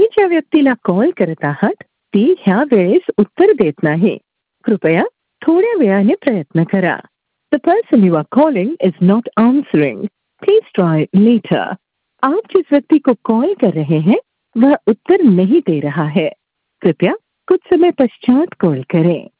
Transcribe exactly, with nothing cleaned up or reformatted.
ज्या व्यक्तीला कॉल करत आहात ती ह्या वेळेस उत्तर देत नाही. कृपया थोड्या वेळाने प्रयत्न करा. The person you are calling is not answering. Please try later. आप जिस व्यक्ति को कॉल कर रहे हैं वह उत्तर नहीं दे रहा है. कृपया कुछ समय पश्चात कॉल करें.